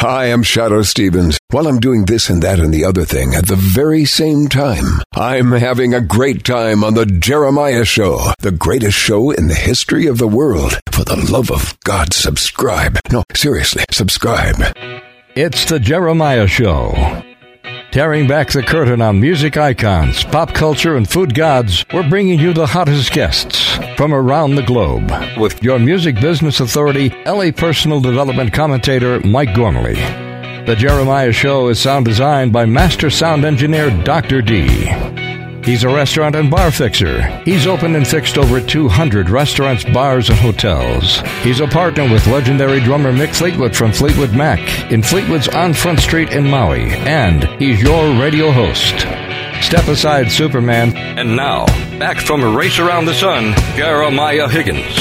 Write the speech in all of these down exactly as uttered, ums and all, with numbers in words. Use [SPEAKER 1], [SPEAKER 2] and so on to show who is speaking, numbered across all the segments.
[SPEAKER 1] Hi, I'm Shadoe Stevens. While I'm doing this and that and the other thing at the very same time, I'm having a great time on The Jeremiah Show, the greatest show in the history of the world. For the love of God, subscribe. No, seriously, subscribe.
[SPEAKER 2] It's The Jeremiah Show. Tearing back the curtain on music icons, pop culture, and food gods, we're bringing you the hottest guests from around the globe with your music business authority, L A personal development commentator, Mike Gormley. The Jeremiah Show is sound designed by master sound engineer Doctor D. He's a restaurant and bar fixer. He's opened and fixed over two hundred restaurants, bars, and hotels. He's a partner with legendary drummer Mick Fleetwood from Fleetwood Mac in Fleetwood's on Front Street in Maui. And he's your radio host. Step aside, Superman. And now, back from a race around the sun, Jeremiah Higgins.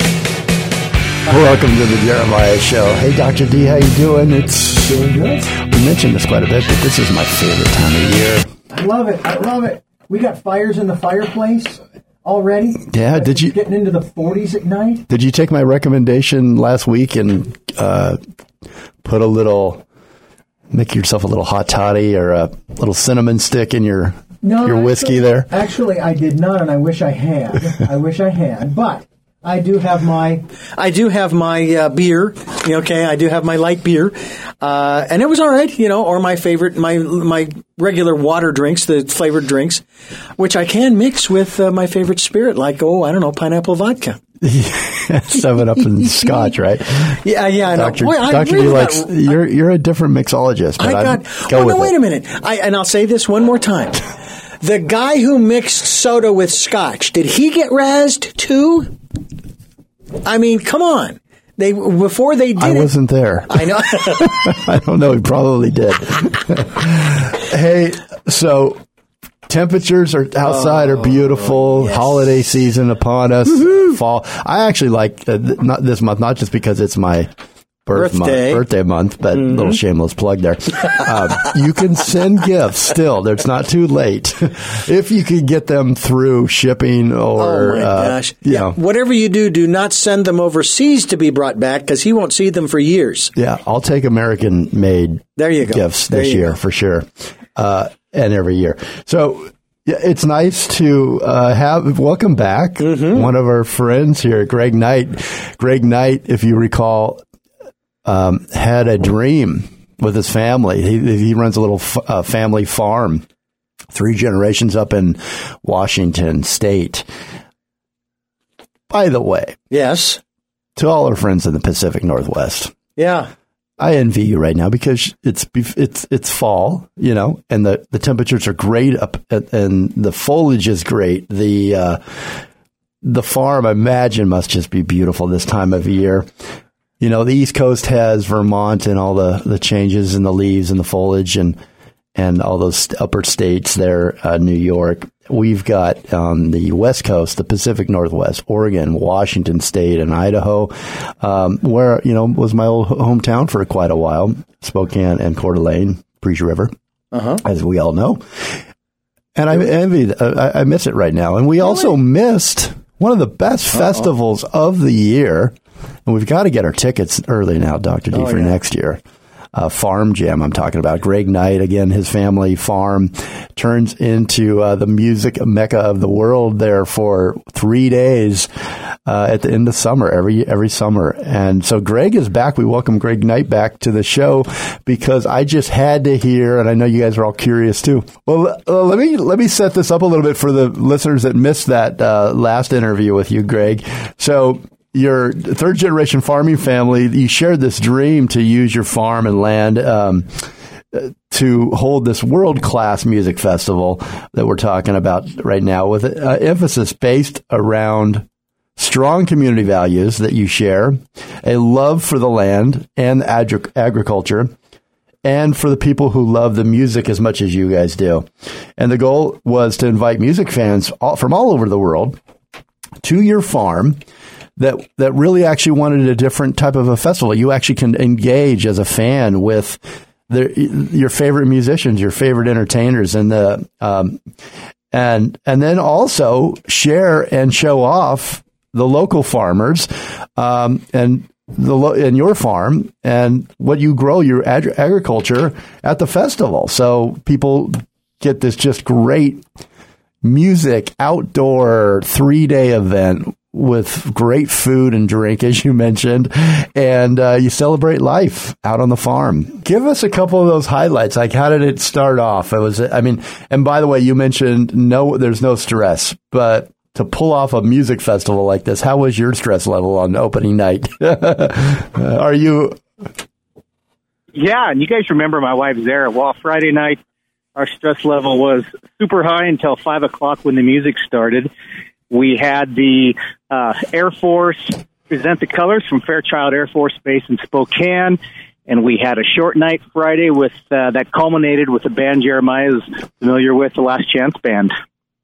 [SPEAKER 3] Welcome to the Jeremiah Show. Hey, Doctor D, how you doing? It's doing good. We mentioned this quite a bit, but this is my favorite time of year.
[SPEAKER 4] I love it. I love it. We got fires in the fireplace already.
[SPEAKER 3] Yeah, did you
[SPEAKER 4] getting into the forties at night?
[SPEAKER 3] Did you take my recommendation last week and uh, put a little, make yourself a little hot toddy or a little cinnamon stick in your
[SPEAKER 4] no,
[SPEAKER 3] your
[SPEAKER 4] actually,
[SPEAKER 3] whiskey there?
[SPEAKER 4] Actually, I did not, and I wish I had. I wish I had, but I do have my
[SPEAKER 5] I do have my uh, beer. Okay, I do have my light beer, uh, and it was all right. You know, or my favorite, my my regular water drinks, the flavored drinks, which I can mix with uh, my favorite spirit, like oh, I don't know, pineapple vodka.
[SPEAKER 3] Seven Up and Scotch, right?
[SPEAKER 5] Yeah, yeah. I know.
[SPEAKER 3] Doctor
[SPEAKER 5] Boy, I
[SPEAKER 3] Doctor
[SPEAKER 5] really
[SPEAKER 3] D likes.
[SPEAKER 5] got,
[SPEAKER 3] you're you're a different mixologist. But
[SPEAKER 5] I got.
[SPEAKER 3] Go
[SPEAKER 5] oh
[SPEAKER 3] with
[SPEAKER 5] no! Wait
[SPEAKER 3] it.
[SPEAKER 5] a minute. I and I'll say this one more time. The guy who mixed soda with scotch, did he get razzed too? I mean, come on. They before they did
[SPEAKER 3] I
[SPEAKER 5] it,
[SPEAKER 3] wasn't there.
[SPEAKER 5] I know.
[SPEAKER 3] I don't know. He probably did. Hey, so temperatures are outside
[SPEAKER 5] oh,
[SPEAKER 3] are beautiful.
[SPEAKER 5] Yes.
[SPEAKER 3] Holiday season upon us. Woo-hoo. Fall. I actually like uh, th- not this month, not just because it's my birth
[SPEAKER 5] birthday
[SPEAKER 3] month, birthday month, but mm-hmm. little shameless plug there. um, you can send gifts still. It's not too late if you can get them through shipping or
[SPEAKER 5] oh my
[SPEAKER 3] uh,
[SPEAKER 5] gosh,
[SPEAKER 3] you
[SPEAKER 5] yeah.
[SPEAKER 3] know.
[SPEAKER 5] Whatever you do, do not send them overseas to be brought back because he won't see them for years.
[SPEAKER 3] Yeah, I'll take American made
[SPEAKER 5] there you go.
[SPEAKER 3] gifts
[SPEAKER 5] there
[SPEAKER 3] this year
[SPEAKER 5] go.
[SPEAKER 3] for sure, uh, and every year. So. Yeah, it's nice to uh, have welcome back mm-hmm. one of our friends here, Greg Knight. Greg Knight, if you recall, um, had a dream with his family. He, he runs a little f- uh, family farm, three generations up in Washington State. By the way,
[SPEAKER 5] yes,
[SPEAKER 3] to all our friends in the Pacific Northwest,
[SPEAKER 5] yeah.
[SPEAKER 3] I envy you right now because it's it's it's fall, you know, and the, the temperatures are great up, and the foliage is great. The uh, the farm, I imagine, must just be beautiful this time of year. You know, the East Coast has Vermont and all the, the changes in the leaves and the foliage, and and all those upper states there, uh, New York. We've got um, the West Coast, the Pacific Northwest, Oregon, Washington State, and Idaho, um, where, you know, was my old hometown for quite a while, Spokane and Coeur d'Alene, Priche River, uh-huh. as we all know. And I envy, I, I miss it right now. And we really? also missed one of the best Uh-oh. festivals of the year, and we've got to get our tickets early now, Doctor D, oh, for yeah. next year. Uh, farm Jam, I'm talking about. Greg Knight, again, his family farm turns into uh, the music mecca of the world there for three days uh, at the end of summer, every every summer. And so Greg is back. We welcome Greg Knight back to the show because I just had to hear, and I know you guys are all curious too. Well, uh, let me let me set this up a little bit for the listeners that missed that uh, last interview with you, Greg. So your third generation farming family, you shared this dream to use your farm and land um, to hold this world-class music festival that we're talking about right now with an uh, emphasis based around strong community values that you share, a love for the land and agri- agriculture, and for the people who love the music as much as you guys do. And the goal was to invite music fans all, from all over the world to your farm that that really actually wanted a different type of a festival. You actually can engage as a fan with the, your favorite musicians, your favorite entertainers, and the um, and and then also share and show off the local farmers um, and the lo- in your farm and what you grow, your ag- agriculture at the festival. So people get this just great music, outdoor three day event with great food and drink, as you mentioned, and uh, you celebrate life out on the farm. Give us a couple of those highlights. Like, how did it start off? It was, I mean, and by the way, you mentioned no, there's no stress, but to pull off a music festival like this, how was your stress level on opening night? Are you?
[SPEAKER 6] Yeah, and you guys remember my wife Zara. Well, Friday night, our stress level was super high until five o'clock when the music started. We had the uh, Air Force present the colors from Fairchild Air Force Base in Spokane, and we had a short night Friday with uh, that culminated with the band Jeremiah is familiar with, the Last Chance Band.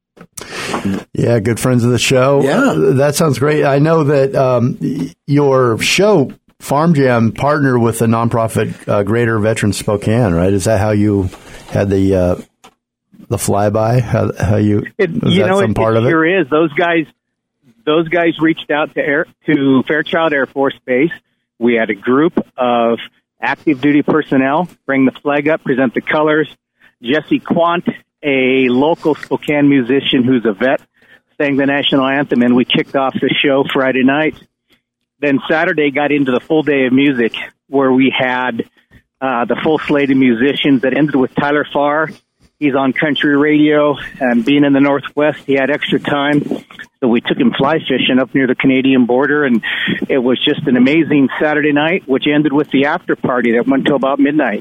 [SPEAKER 3] Yeah, good friends of the show.
[SPEAKER 5] Yeah.
[SPEAKER 3] Uh, that sounds great. I know that um, your show, Farm Jam, partnered with the nonprofit uh, Greater Veterans Spokane, right? Is that how you had the uh, the flyby? How, how you?
[SPEAKER 6] It,
[SPEAKER 3] was
[SPEAKER 6] you
[SPEAKER 3] that
[SPEAKER 6] know,
[SPEAKER 3] some
[SPEAKER 6] it,
[SPEAKER 3] part
[SPEAKER 6] it
[SPEAKER 3] of it?
[SPEAKER 6] sure is. Those guys, those guys reached out to Air, to Fairchild Air Force Base. We had a group of active duty personnel bring the flag up, present the colors. Jesse Quant, a local Spokane musician who's a vet, sang the national anthem, and we kicked off the show Friday night. Then Saturday got into the full day of music, where we had uh, the full slate of musicians that ended with Tyler Farr. He's on country radio, and being in the Northwest, he had extra time, so we took him fly fishing up near the Canadian border, and it was just an amazing Saturday night, which ended with the after party that went till about midnight.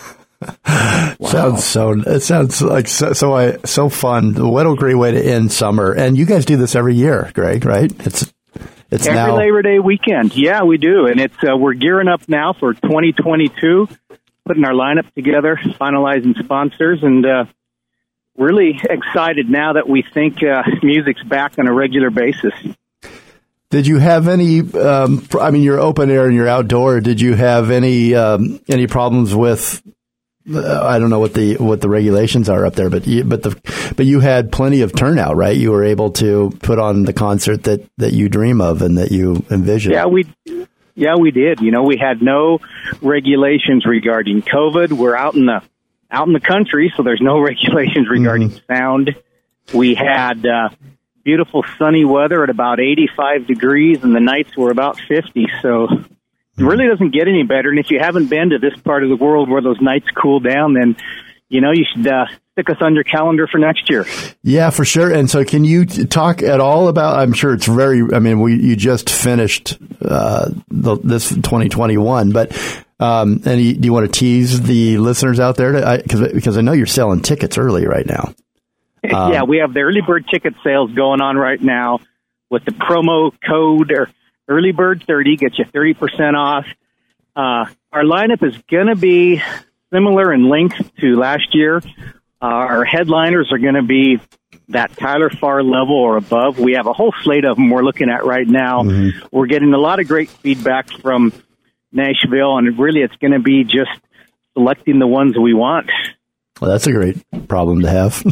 [SPEAKER 3] Wow. Sounds so. It sounds like so so, I, so fun. What a great way to end summer! And you guys do this every year, Greg, right? It's it's
[SPEAKER 6] every
[SPEAKER 3] now
[SPEAKER 6] Labor Day weekend. Yeah, we do, and it's uh, we're gearing up now for twenty twenty-two, putting our lineup together, finalizing sponsors, and uh, really excited now that we think uh, music's back on a regular basis.
[SPEAKER 3] Did you have any? Um, I mean, you're open air and you're outdoor. Did you have any um, any problems with? Uh, I don't know what the what the regulations are up there, but you, but the but you had plenty of turnout, right? You were able to put on the concert that, that you dream of and that you envision.
[SPEAKER 6] Yeah, we yeah we did. You know, we had no regulations regarding COVID. We're out in the out in the country, so there's no regulations regarding mm-hmm. sound. We had uh, beautiful sunny weather at about eighty-five degrees, and the nights were about fifty. So it really doesn't get any better. And if you haven't been to this part of the world where those nights cool down, then, you know, you should uh, stick us on your calendar for next year.
[SPEAKER 3] Yeah, for sure. And so can you t- talk at all about, I'm sure it's very, I mean, we you just finished uh, the, this twenty twenty-one, but um, any, do you want to tease the listeners out there? To, I, cause, because I know you're selling tickets early right now. Um,
[SPEAKER 6] yeah, we have the early bird ticket sales going on right now with the promo code or Early Bird thirty, gets you thirty percent off. Uh, our lineup is going to be similar in length to last year. Uh, our headliners are going to be that Tyler Farr level or above. We have a whole slate of them we're looking at right now. Mm-hmm. We're getting a lot of great feedback from Nashville, and really it's going to be just selecting the ones we want.
[SPEAKER 3] Well, that's a great problem to have.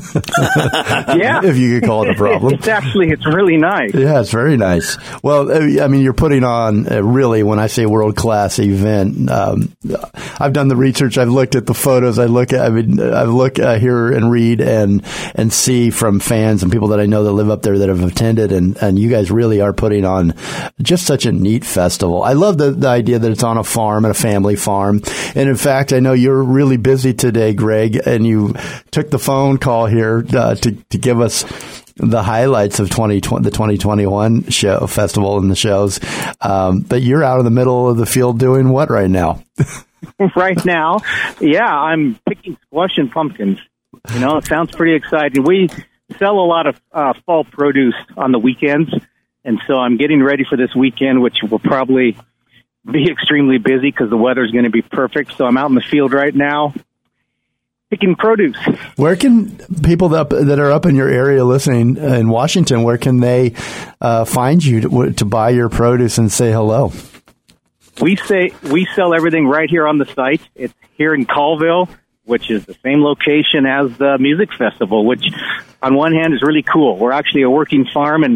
[SPEAKER 6] Yeah.
[SPEAKER 3] If you could call it a problem.
[SPEAKER 6] It's actually, it's really nice.
[SPEAKER 3] Yeah, it's very nice. Well, I mean, you're putting on a really, when I say world-class event, um, I've done the research. I've looked at the photos. I look at, I mean, I look uh, hear and read and, and see from fans and people that I know that live up there that have attended. And, and you guys really are putting on just such a neat festival. I love the, the idea that it's on a farm and a family farm. And in fact, I know you're really busy today, Greg, and you took the phone call here uh, to to give us the highlights of twenty twenty, the twenty twenty-one show festival and the shows. Um, but you're out in the middle of the field doing what right now?
[SPEAKER 6] Right now, yeah, I'm picking squash and pumpkins. You know, it sounds pretty exciting. We sell a lot of uh, fall produce on the weekends, and so I'm getting ready for this weekend, which will probably be extremely busy because the weather's going to be perfect. So I'm out in the field right now picking produce. Where
[SPEAKER 3] can people that, that are up in your area listening in Washington, where can they uh, find you to, to buy your produce and say hello?
[SPEAKER 6] We say we sell everything right here on the site. It's here in Colville, which is the same location as the music festival, which on one hand is really cool. We're actually a working farm, and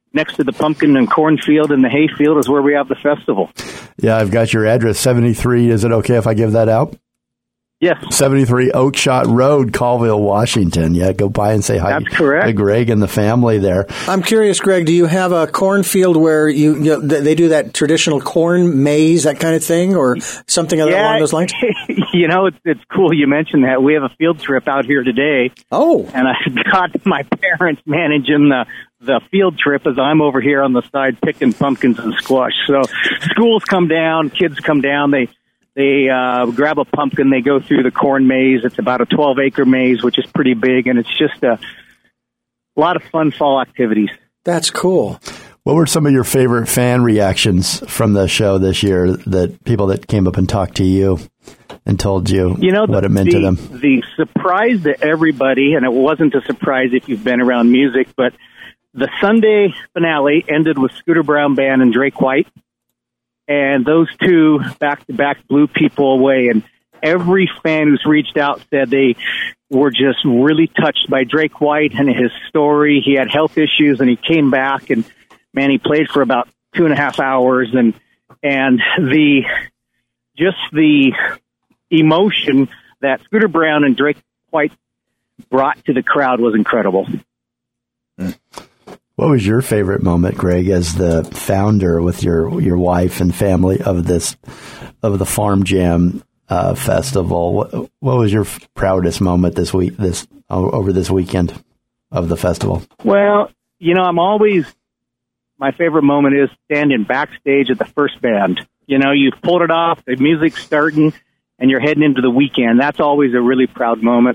[SPEAKER 6] next to the pumpkin and cornfield and the hayfield is where we have the festival.
[SPEAKER 3] Yeah, I've got your address, seventy-three. Is it okay if I give that out?
[SPEAKER 6] Yes.
[SPEAKER 3] seventy-three Oakshot Road, Colville, Washington. Yeah, go by and say hi
[SPEAKER 6] That's correct.
[SPEAKER 3] to Greg and the family there.
[SPEAKER 5] I'm curious, Greg, do you have a cornfield where you, you know, they do that traditional corn maze, that kind of thing, or something other
[SPEAKER 6] yeah,
[SPEAKER 5] along those lines?
[SPEAKER 6] You know, it's, it's cool you mentioned that. We have a field trip out here today.
[SPEAKER 5] Oh.
[SPEAKER 6] And I got my parents managing the, the field trip as I'm over here on the side picking pumpkins and squash. So schools come down, kids come down, they They uh, grab a pumpkin, they go through the corn maze. It's about a twelve-acre maze, which is pretty big, and it's just a lot of fun fall activities.
[SPEAKER 5] That's cool.
[SPEAKER 3] What were some of your favorite fan reactions from the show this year, that people that came up and talked to you and told you,
[SPEAKER 6] you know,
[SPEAKER 3] what
[SPEAKER 6] the,
[SPEAKER 3] it meant
[SPEAKER 6] the,
[SPEAKER 3] to them?
[SPEAKER 6] The surprise to everybody, and it wasn't a surprise if you've been around music, but the Sunday finale ended with Scooter Brown Band and Drake White. And those two back-to-back blew people away. And every fan who's reached out said they were just really touched by Drake White and his story. He had health issues, and he came back. And, man, he played for about two and a half hours. And and the just the emotion that Scooter Brown and Drake White brought to the crowd was incredible.
[SPEAKER 3] Mm. What was your favorite moment, Greg, as the founder with your your wife and family of this of the Farm Jam uh, Festival? What, what was your proudest moment this week, this over this weekend of the festival?
[SPEAKER 6] Well, you know, I'm always my favorite moment is standing backstage at the first band. You know, you've pulled it off, the music's starting, and you're heading into the weekend. That's always a really proud moment.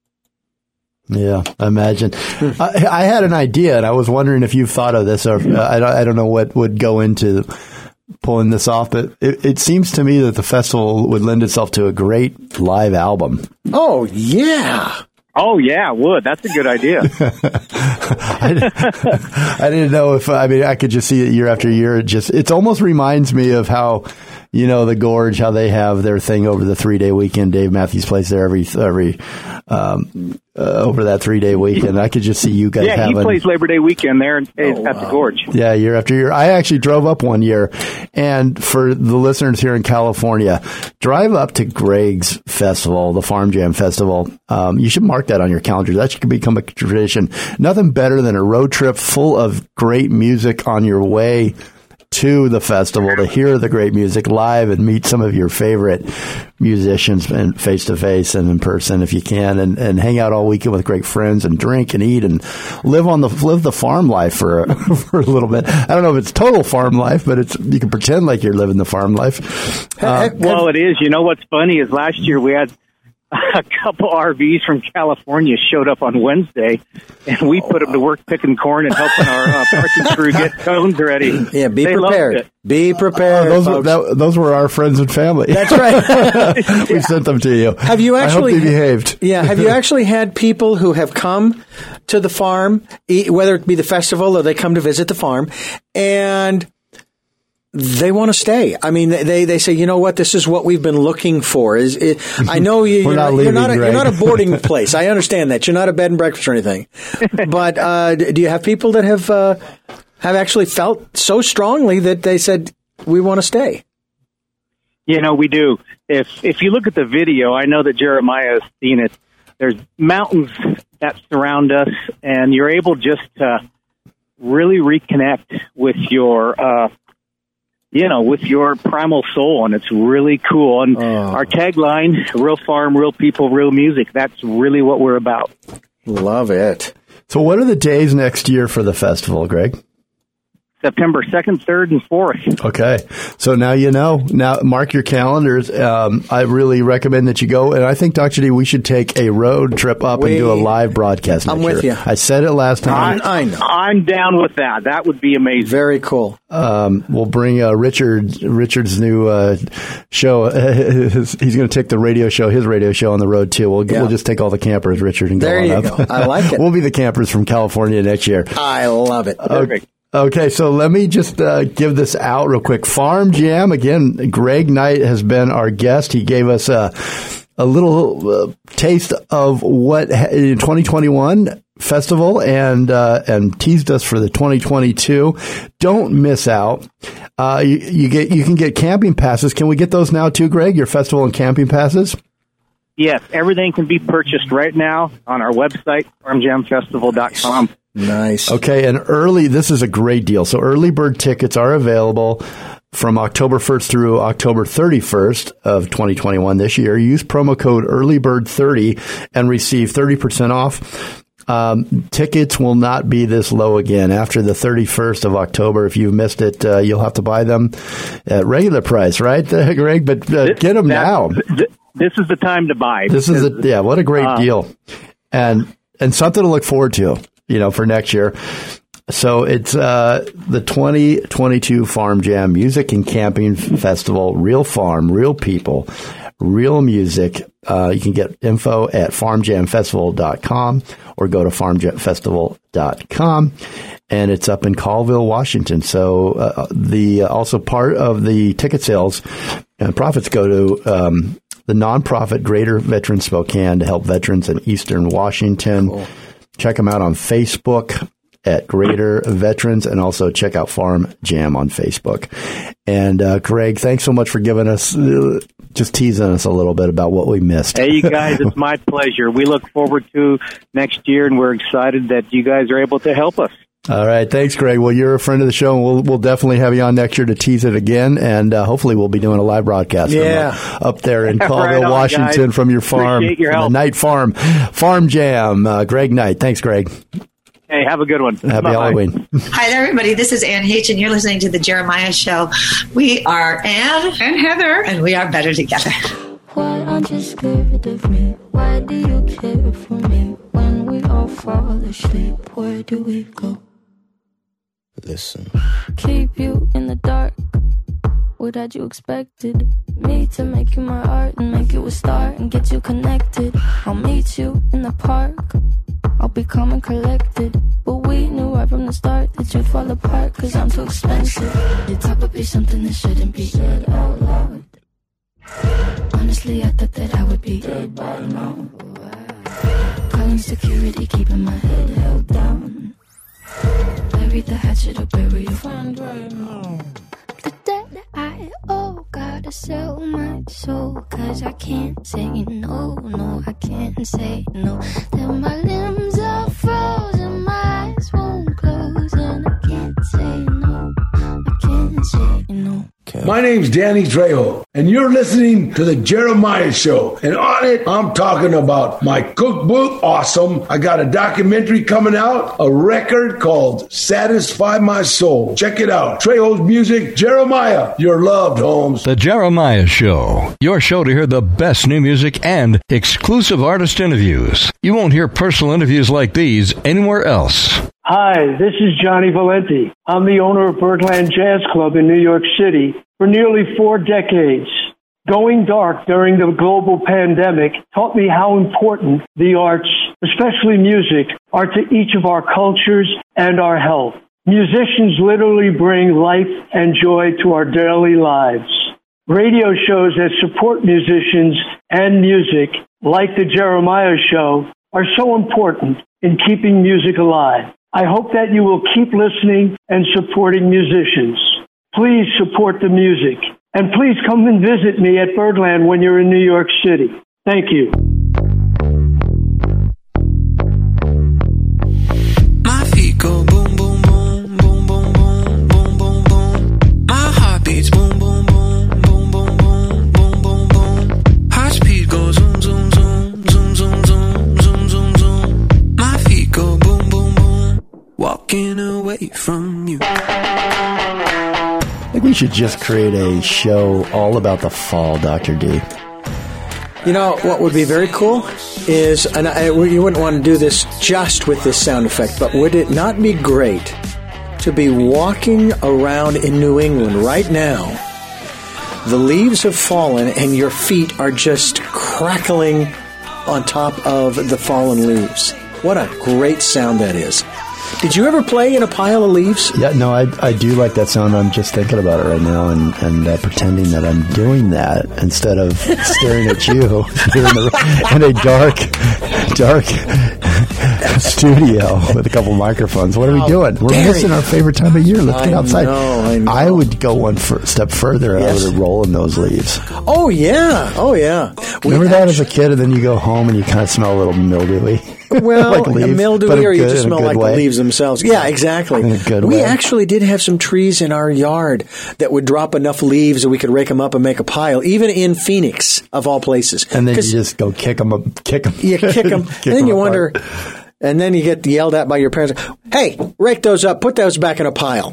[SPEAKER 3] Yeah, I imagine. I, I had an idea, and I was wondering if you've thought of this, or uh, I, don't, I don't know what would go into pulling this off, but it, it seems to me that the festival would lend itself to a great live album.
[SPEAKER 5] Oh, yeah.
[SPEAKER 6] Oh, yeah, it would. That's a good idea.
[SPEAKER 3] I, I didn't know if, I mean, I could just see it year after year. It just, it almost reminds me of how, you know, the Gorge, how they have their thing over the three-day weekend. Dave Matthews plays there every, every um, uh, over that three-day weekend. I could just see you guys
[SPEAKER 6] yeah,
[SPEAKER 3] having...
[SPEAKER 6] Yeah, he plays Labor Day weekend there at oh, wow. the Gorge.
[SPEAKER 3] Yeah, year after year. I actually drove up one year, and for the listeners here in California, drive up to Greg's festival, the Farm Jam Festival. Um, you should mark that on your calendar. That should become a tradition. Nothing better than a road trip full of great music on your way to the festival to hear the great music live and meet some of your favorite musicians and face to face and in person if you can, and, and hang out all weekend with great friends and drink and eat and live on the live the farm life for a, for a little bit. I don't know if it's total farm life, but it's you can pretend like you're living the farm life.
[SPEAKER 6] Uh, well, it is. You know what's funny is last year we had a couple R Vs from California showed up on Wednesday, and we put them to work picking corn and helping our uh, parking crew get cones ready.
[SPEAKER 5] Yeah, be
[SPEAKER 6] they
[SPEAKER 5] prepared. Be prepared.
[SPEAKER 3] Uh, those, were, that, those were our friends and family.
[SPEAKER 5] That's right.
[SPEAKER 3] We yeah. sent them to you.
[SPEAKER 5] Have you actually
[SPEAKER 3] I hope they behaved?
[SPEAKER 5] Yeah. Have you actually had people who have come to the farm, whether it be the festival or they come to visit the farm, and they want to stay? I mean, they, they say, you know what, this is what we've been looking for. Is it, I know you, you're, not, leaving, you're, not a, you're not a boarding place. I understand that. You're not a bed and breakfast or anything. But uh, do you have people that have uh, have actually felt so strongly that they said, we want to stay?
[SPEAKER 6] You know, we do. If if you look at the video, I know that Jeremiah has seen it. There's mountains that surround us, and you're able just to really reconnect with your uh you know, with your primal soul, and it's really cool. And oh. our tagline, real farm, real people, real music, that's really what we're about.
[SPEAKER 5] Love it.
[SPEAKER 3] So what are the days next year for the festival, Greg?
[SPEAKER 6] September second, third, and fourth.
[SPEAKER 3] Okay. So now you know. Now mark your calendars. Um, I really recommend that you go. And I think, Doctor D, we should take a road trip up we, and do a live broadcast next
[SPEAKER 5] I'm with
[SPEAKER 3] year.
[SPEAKER 5] you.
[SPEAKER 3] I said it last time.
[SPEAKER 5] I, I know.
[SPEAKER 6] I'm down with that. That would be amazing.
[SPEAKER 5] Very cool.
[SPEAKER 3] Um, we'll bring uh, Richard, Richard's new uh, show. Uh, his, he's going to take the radio show, his radio show on the road, too. We'll, yeah. we'll just take all the campers, Richard, and
[SPEAKER 5] there
[SPEAKER 3] go on
[SPEAKER 5] you
[SPEAKER 3] up.
[SPEAKER 5] Go. I like it.
[SPEAKER 3] We'll be the campers from California next year.
[SPEAKER 5] I love it.
[SPEAKER 6] Perfect.
[SPEAKER 3] Okay. Okay, so let me just uh, give this out real quick. Farm Jam, again, Greg Knight has been our guest. He gave us a, a little uh, taste of what in twenty twenty-one festival and uh, and teased us for the twenty twenty-two. Don't miss out. Uh, you, you get you can get camping passes. Can we get those now too, Greg? Your festival and camping passes?
[SPEAKER 6] Yes, everything can be purchased right now on our website, farm jam festival dot com.
[SPEAKER 5] Nice.
[SPEAKER 3] Okay, and early, this is a great deal. So early bird tickets are available from October first through October thirty-first of twenty twenty-one this year. Use promo code early bird thirty and receive thirty percent off. Um, tickets will not be this low again after the thirty-first of October. If you missed it, uh, you'll have to buy them at regular price, right, uh, Greg? But uh, get them
[SPEAKER 6] that,
[SPEAKER 3] now.
[SPEAKER 6] Th- this is the time to buy.
[SPEAKER 3] This is a, yeah, what a great
[SPEAKER 6] uh,
[SPEAKER 3] deal, and and something to look forward to, you know, for next year. So it's uh, the twenty twenty-two Farm Jam Music and Camping Festival. Real farm, real people, real music. Uh, you can get info at farm jam festival dot com or go to farm jam festival dot com. And it's up in Colville, Washington. So uh, the uh, also part of the ticket sales and profits go to um, the nonprofit Greater Veterans Spokane to help veterans in Eastern Washington. Cool. Check them out on Facebook at Greater Veterans, and also check out Farm Jam on Facebook. And uh, Greg, thanks so much for giving us, uh, just teasing us a little bit about what we missed.
[SPEAKER 6] Hey, you guys, it's my pleasure. We look forward to next year, and we're excited that you guys are able to help us.
[SPEAKER 3] All right. Thanks, Greg. Well, you're a friend of the show, and we'll we'll definitely have you on next year to tease it again, and uh, hopefully we'll be doing a live broadcast
[SPEAKER 5] yeah.
[SPEAKER 3] from, uh, up there in Colville,
[SPEAKER 6] right on,
[SPEAKER 3] Washington,
[SPEAKER 6] guys.
[SPEAKER 3] from your farm,
[SPEAKER 6] Appreciate your
[SPEAKER 3] from
[SPEAKER 6] help.
[SPEAKER 3] the Night Farm, Farm Jam. Uh, Greg Knight. Thanks, Greg.
[SPEAKER 6] Hey, have a good one.
[SPEAKER 3] Happy
[SPEAKER 6] Bye-bye.
[SPEAKER 3] Halloween.
[SPEAKER 7] Hi there, everybody. This is Ann H., and you're listening to The Jeremiah Show. We are Ann
[SPEAKER 8] and Heather,
[SPEAKER 7] and we are better together.
[SPEAKER 9] Why aren't you scared of me? Why do you care for me? When we all fall asleep, where do we go?
[SPEAKER 10] Listen.
[SPEAKER 9] Keep you in the dark. What had you expected? Me to make you my art and make you a star and get you connected. I'll meet you in the park. I'll be calm and collected. But we knew right from the start that you'd fall apart, cause I'm too expensive. Your top would be something that shouldn't be said out loud. Honestly, I thought that I would be dead by now. Calling security, keeping my head held down. Bury the hatchet or bury your friend right now. The debt that I owe, gotta sell my soul, cause I can't say no, no, I can't say no. Then my limbs are frozen, my eyes won't close, and I can't say no, I can't say no.
[SPEAKER 11] My name's Danny Trejo, and you're listening to The Jeremiah Show. And on it, I'm talking about my cookbook, awesome. I got a documentary coming out, a record called Satisfy My Soul. Check it out. Trejo's music, Jeremiah, you're loved, Holmes.
[SPEAKER 2] The Jeremiah Show, your show to hear the best new music and exclusive artist interviews. You won't hear personal interviews like these anywhere else.
[SPEAKER 12] Hi, this is Johnny Valenti. I'm the owner of Birdland Jazz Club in New York City for nearly four decades. Going dark during the global pandemic taught me how important the arts, especially music, are to each of our cultures and our health. Musicians literally bring life and joy to our daily lives. Radio shows that support musicians and music, like The Jeremiah Show, are so important in keeping music alive. I hope that you will keep listening and supporting musicians. Please support the music. And please come and visit me at Birdland when you're in New York City. Thank you.
[SPEAKER 13] My feet go boom, boom, boom, boom, boom, boom, boom, boom, boom. My heart beats boom, boom, boom, boom, boom, boom, boom, boom, boom. Heart speed goes zoom, zoom, zoom, zoom, zoom, zoom, zoom, zoom, zoom. My feet go boom, boom, boom. Walking away from you.
[SPEAKER 3] I think we should just create a show all about the fall, Doctor D.
[SPEAKER 5] You know, what would be very cool is, and I, you wouldn't want to do this just with this sound effect, but would it not be great to be walking around in New England right now? The leaves have fallen and your feet are just crackling on top of the fallen leaves. What a great sound that is. Did you ever play in a pile of leaves?
[SPEAKER 3] Yeah, no, I, I do like that sound. I'm just thinking about it right now and, and uh, pretending that I'm doing that instead of staring at you here in, the, in a dark, dark studio with a couple microphones. What are we doing? We're
[SPEAKER 5] Barry.
[SPEAKER 3] missing our favorite time of year. Let's get
[SPEAKER 5] I
[SPEAKER 3] outside.
[SPEAKER 5] know, I know.
[SPEAKER 3] I would go one fur- step further and
[SPEAKER 5] Yes.
[SPEAKER 3] I would roll in those leaves.
[SPEAKER 5] Oh, yeah. Oh, yeah. We
[SPEAKER 3] Remember that
[SPEAKER 5] actually-
[SPEAKER 3] as a kid, and then you go home and you kind of smell a little mildewy?
[SPEAKER 5] Well,
[SPEAKER 3] like leaves,
[SPEAKER 5] mildewy,
[SPEAKER 3] but in
[SPEAKER 5] or you
[SPEAKER 3] good-
[SPEAKER 5] just
[SPEAKER 3] in a
[SPEAKER 5] smell
[SPEAKER 3] good
[SPEAKER 5] like
[SPEAKER 3] way.
[SPEAKER 5] the leaves themselves. Yeah, exactly.
[SPEAKER 3] In a good
[SPEAKER 5] we
[SPEAKER 3] way.
[SPEAKER 5] actually did have some trees in our yard that would drop enough leaves that we could rake them up and make a pile, even in Phoenix, of all places.
[SPEAKER 3] And then you
[SPEAKER 5] 'Cause
[SPEAKER 3] just go kick them up, kick them.
[SPEAKER 5] you kick them, and then you wonder, and then you get yelled at by your parents. Hey, rake those up, put those back in a pile.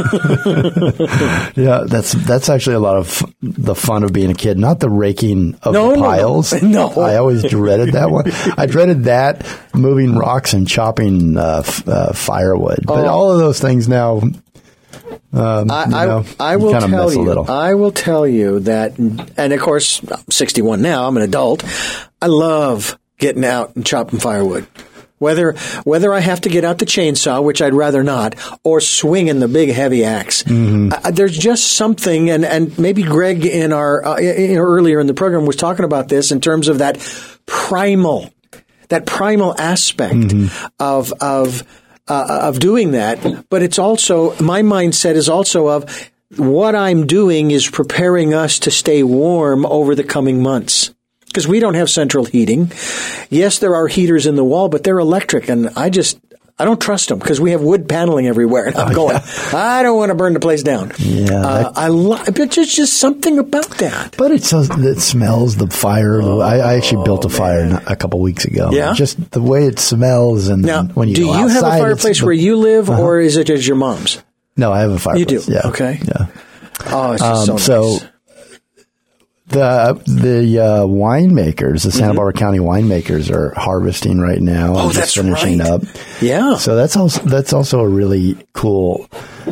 [SPEAKER 3] Yeah, that's that's actually a lot of f- the fun of being a kid, not the raking of
[SPEAKER 5] No,
[SPEAKER 3] the
[SPEAKER 5] no, no.
[SPEAKER 3] piles.
[SPEAKER 5] No.
[SPEAKER 3] I always dreaded that one. I dreaded that, moving rocks and chopping uh, f- uh, firewood. But
[SPEAKER 5] Oh.
[SPEAKER 3] all of those things now, um,
[SPEAKER 5] I,
[SPEAKER 3] you know,
[SPEAKER 5] I, I will
[SPEAKER 3] kind of
[SPEAKER 5] tell
[SPEAKER 3] miss a
[SPEAKER 5] you.
[SPEAKER 3] little.
[SPEAKER 5] I will tell you that, and of course, I'm sixty-one now. I'm an adult. I love getting out and chopping firewood. Whether whether I have to get out the chainsaw, which I'd rather not, or swinging the big heavy axe,
[SPEAKER 3] Mm-hmm.
[SPEAKER 5] uh, there's just something. And, and maybe Greg in our uh, in, earlier in the program was talking about this in terms of that primal, that primal aspect
[SPEAKER 3] Mm-hmm.
[SPEAKER 5] of of uh, of doing that. But it's also, my mindset is also of what I'm doing is preparing us to stay warm over the coming months. Because we don't have central heating. Yes, there are heaters in the wall, but they're electric, and I just I don't trust them because we have wood paneling everywhere. And I'm
[SPEAKER 3] Oh,
[SPEAKER 5] going,
[SPEAKER 3] yeah.
[SPEAKER 5] I don't want to burn the place down.
[SPEAKER 3] Yeah,
[SPEAKER 5] uh,
[SPEAKER 3] that-
[SPEAKER 5] I lo- but there's just something about that.
[SPEAKER 3] But it, so, it smells, the fire. I, I actually built a fire n- a couple weeks ago.
[SPEAKER 5] Yeah?
[SPEAKER 3] Just the way it smells. And
[SPEAKER 5] Now,
[SPEAKER 3] when you
[SPEAKER 5] do
[SPEAKER 3] go
[SPEAKER 5] you have a
[SPEAKER 3] outside,
[SPEAKER 5] fireplace
[SPEAKER 3] it's-
[SPEAKER 5] where you live,
[SPEAKER 3] Uh-huh.
[SPEAKER 5] or is it just your mom's?
[SPEAKER 3] No, I have a fireplace.
[SPEAKER 5] You do?
[SPEAKER 3] Yeah.
[SPEAKER 5] Okay.
[SPEAKER 3] Yeah.
[SPEAKER 5] Oh, it's just
[SPEAKER 3] Um,
[SPEAKER 5] so nice.
[SPEAKER 3] so the the uh, winemakers, the Santa Barbara County winemakers, are harvesting right now.
[SPEAKER 5] Mm-hmm. Oh,
[SPEAKER 3] and just
[SPEAKER 5] that's
[SPEAKER 3] finishing
[SPEAKER 5] right.
[SPEAKER 3] up.
[SPEAKER 5] Yeah.
[SPEAKER 3] So that's also that's also a really cool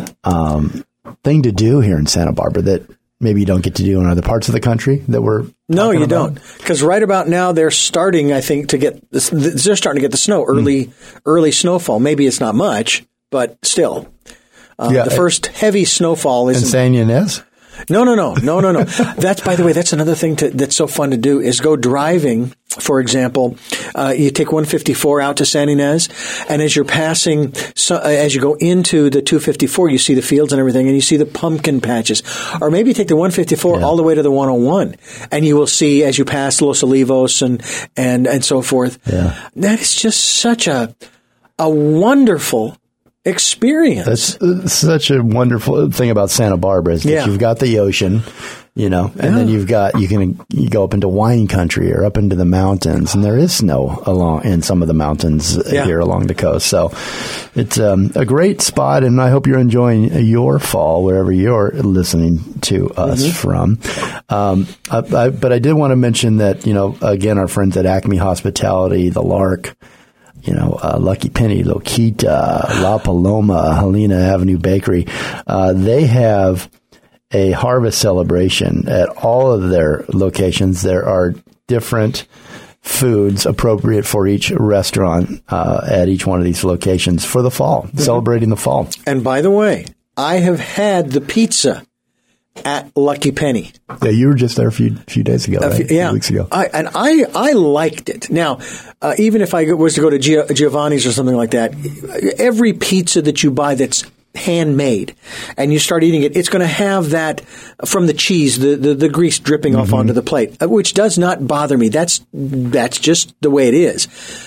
[SPEAKER 3] um, thing to do here in Santa Barbara that maybe you don't get to do in other parts of the country that we're
[SPEAKER 5] No,
[SPEAKER 3] talking
[SPEAKER 5] you
[SPEAKER 3] about.
[SPEAKER 5] don't. Because right about now they're starting, I think, to get this, they're starting to get the snow early, early snowfall. Maybe it's not much, but still, uh,
[SPEAKER 3] Yeah,
[SPEAKER 5] the first heavy snowfall
[SPEAKER 3] In
[SPEAKER 5] is
[SPEAKER 3] San Ynez?
[SPEAKER 5] no, no, no, no, no, no. That's, by the way, that's another thing to, that's so fun to do is go driving. For example, uh, you take one fifty-four out to San Ynez, and as you're passing, so, uh, as you go into the two fifty-four, you see the fields and everything, and you see the pumpkin patches. Or maybe you take the one fifty-four
[SPEAKER 3] Yeah.
[SPEAKER 5] all the way to the one oh one, and you will see as you pass Los Olivos and and and so forth.
[SPEAKER 3] Yeah.
[SPEAKER 5] That is just such a a wonderful experience.
[SPEAKER 3] That's uh, such a wonderful thing about Santa Barbara is that
[SPEAKER 5] Yeah.
[SPEAKER 3] you've got the ocean, you know, and then you've got, you can you go up into wine country or up into the mountains, and there is snow along in some of the mountains
[SPEAKER 5] Yeah.
[SPEAKER 3] here along the coast. So it's um, a great spot, and I hope you're enjoying your fall wherever you're listening to us from. Um, I, I, but I did want to mention that, you know, again, our friends at Acme Hospitality, the Lark, you know, uh, Lucky Penny, Loquita, La Paloma, Helena Avenue Bakery, uh, they have a harvest celebration at all of their locations. There are different foods appropriate for each restaurant uh, at each one of these locations for the fall, celebrating the fall.
[SPEAKER 5] And by the way, I have had the pizza at Lucky Penny.
[SPEAKER 3] Yeah, you were just there a few few days ago,
[SPEAKER 5] A
[SPEAKER 3] right?
[SPEAKER 5] few-
[SPEAKER 3] A few
[SPEAKER 5] yeah,
[SPEAKER 3] weeks ago.
[SPEAKER 5] I, and I I liked it. Now, uh, even if I was to go to Gio- Giovanni's or something like that, every pizza that you buy that's handmade and you start eating it, it's going to have that from the cheese, the, the, the grease dripping off onto the plate, uh, which does not bother me. That's that's just the way it is.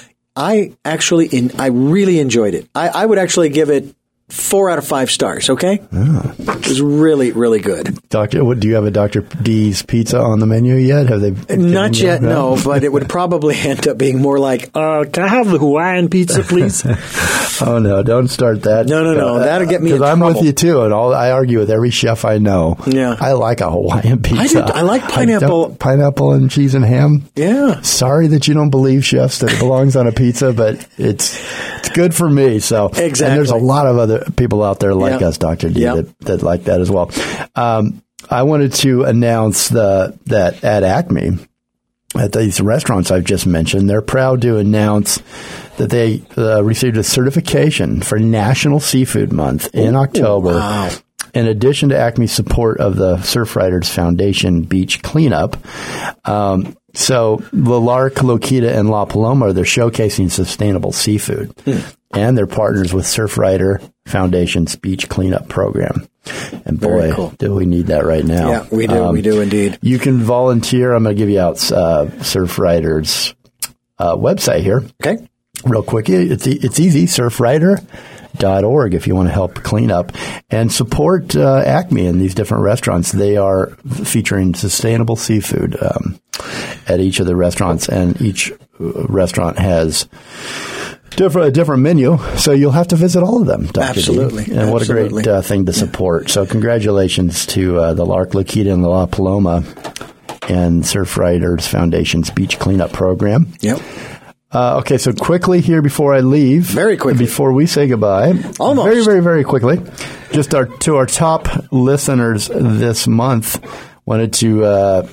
[SPEAKER 5] I actually, in, I really enjoyed it. I, I would actually give it four out of five stars. Okay, it was really really good.
[SPEAKER 3] Doctor, what, do you have a Doctor D's pizza on the menu yet? Have they? given
[SPEAKER 5] Not
[SPEAKER 3] you-
[SPEAKER 5] yet, no, but it would probably end up being more like, uh, can I have the Hawaiian pizza, please?
[SPEAKER 3] Oh no! Don't start that.
[SPEAKER 5] No, no, no, that'll get me in
[SPEAKER 3] Because I'm
[SPEAKER 5] trouble.
[SPEAKER 3] with you too, and all, I argue with every chef I know.
[SPEAKER 5] Yeah.
[SPEAKER 3] I like a Hawaiian pizza.
[SPEAKER 5] I do- I like pineapple.
[SPEAKER 3] don't- pineapple and cheese and ham.
[SPEAKER 5] Yeah.
[SPEAKER 3] Sorry that you don't believe, chefs, that it belongs on a pizza, but it's it's good for me. So
[SPEAKER 5] Exactly.
[SPEAKER 3] And there's a lot of other people out there like
[SPEAKER 5] Yeah.
[SPEAKER 3] us, Doctor D,
[SPEAKER 5] Yeah.
[SPEAKER 3] that, that like that as well. Um, I wanted to announce the that at Acme. at these restaurants I've just mentioned, they're proud to announce that they uh, received a certification for National Seafood Month in
[SPEAKER 5] Ooh,
[SPEAKER 3] October.
[SPEAKER 5] Wow.
[SPEAKER 3] In addition to Acme's support of the Surfriders Foundation beach cleanup. Um, so the Lark, Loquita, and La Paloma, they're showcasing sustainable seafood. Hmm. And they're partners with Surfrider Foundation's beach cleanup program. And boy, cool. do we need that right now.
[SPEAKER 5] Yeah, we do. Um, we do indeed.
[SPEAKER 3] You can volunteer. I'm going to give you out uh, Surfrider's uh, website here.
[SPEAKER 5] Okay.
[SPEAKER 3] Real quick. It's, it's easy. Surfrider dot org if you want to help clean up and support uh, Acme in these different restaurants. They are featuring sustainable seafood um, at each of the restaurants, and each restaurant has different a different menu, so you'll have to visit all of them. Doctor
[SPEAKER 5] Absolutely.
[SPEAKER 3] D. And what Absolutely. a great uh, thing to support. So congratulations to uh, the Lark, Loquita, and the La Paloma and Surfriders Foundation's beach cleanup program.
[SPEAKER 5] Yep.
[SPEAKER 3] Uh, okay, so quickly here before I leave.
[SPEAKER 5] Very quickly.
[SPEAKER 3] Before we say goodbye.
[SPEAKER 5] Almost.
[SPEAKER 3] Very, very, very quickly. Just our to our top listeners this month, wanted to, uh,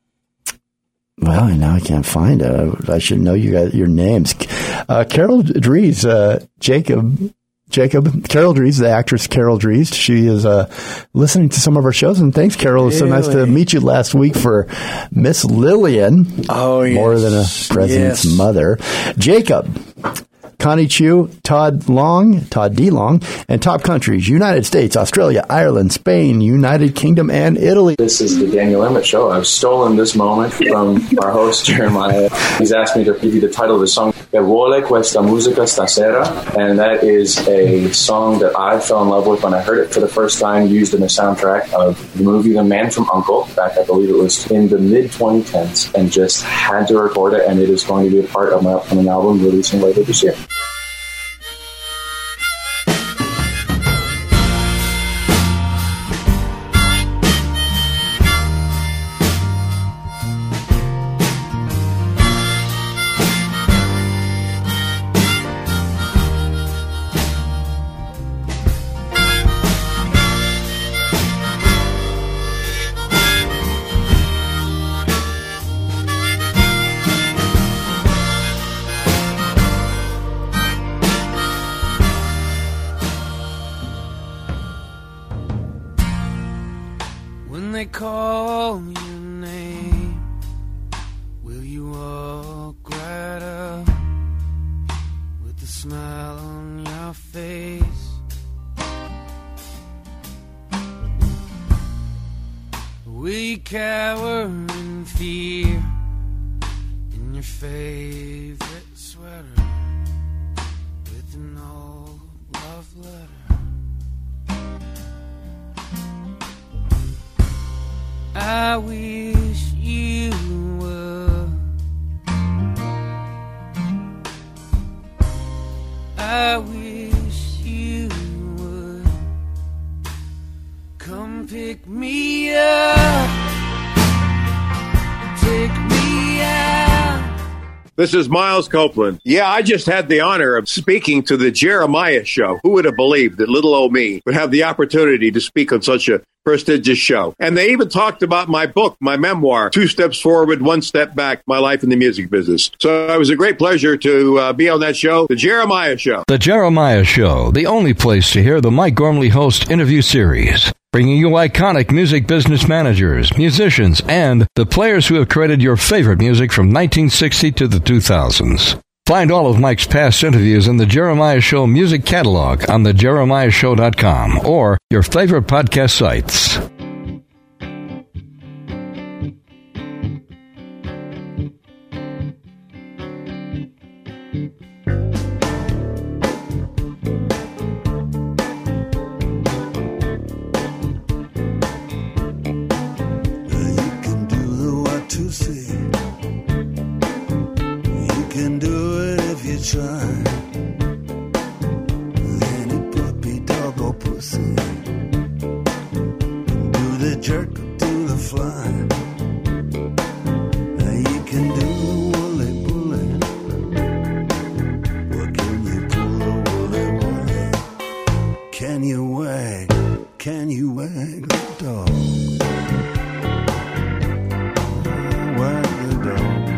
[SPEAKER 3] well, now I can't find it. I should know you guys, your names. Uh, Carol Dries, uh, Jacob, Jacob, Carol Dries, the actress Carol Dries. She is uh, listening to some of our shows, and thanks, Carol. It was so nice to meet you last week for Miss Lillian.
[SPEAKER 5] Oh, yes.
[SPEAKER 3] More than a president's
[SPEAKER 5] yes.
[SPEAKER 3] mother. Jacob, Connie Chu, Todd Long, Todd D. Long, and top countries, United States, Australia, Ireland, Spain, United Kingdom, and Italy.
[SPEAKER 8] This is the Daniel Emmett Show. I've stolen this moment from our host, Jeremiah. He's asked me to give you the title of the song, E vuole questa musica stasera, and that is a song that I fell in love with when I heard it for the first time, used in the soundtrack of the movie The Man from U N C L E, back I believe it was in the mid twenty tens, and just had to record it, and it is going to be a part of my upcoming album releasing later this year.
[SPEAKER 13] Call your name, will you walk right up with a smile on your face? Will you cower in fear in your favorite sweater with an old love letter? I wish you would. I wish you would come pick me up, take me out.
[SPEAKER 14] This is Miles Copeland. Yeah, I just had the honor of speaking to the Jeremiah Show. Who would have believed that little old me would have the opportunity to speak on such a prestigious show? And they even talked about my book, my memoir, Two Steps Forward, One Step Back, My Life in the Music Business. So it was a great pleasure to uh, be on that show, The Jeremiah Show.
[SPEAKER 2] The Jeremiah Show, the only place to hear the Mike Gormley host interview series, bringing you iconic music business managers, musicians, and the players who have created your favorite music from nineteen sixty to the two thousands. Find all of Mike's past interviews in the Jeremiah Show music catalog on the jeremiah show dot com or your favorite podcast sites.
[SPEAKER 15] Wag the dog.